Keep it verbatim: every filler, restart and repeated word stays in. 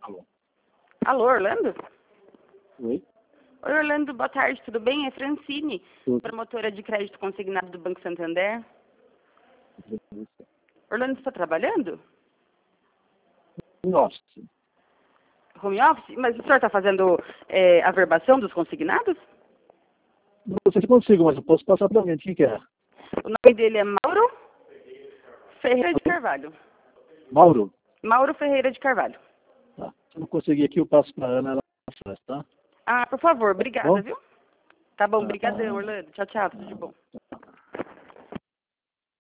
Alô. Alô, Orlando? Oi? Oi, Orlando, boa tarde, tudo bem? É Francine, Tudo. promotora de crédito consignado do Banco Santander. Orlando, você está trabalhando? Nossa. Home office? Mas o senhor está fazendo é, a verbação dos consignados? Não sei se consigo, mas eu posso passar para mim. Quem que é? O nome dele é Mauro Ferreira de Carvalho. Mauro? Mauro Ferreira de Carvalho. Tá. Se eu não conseguir aqui, eu passo para a Ana, ela faz, tá? Ah, por favor, obrigada, Bom? viu? Tá bom, Tá. brigadão, Orlando. Tchau, tchau, tudo de bom.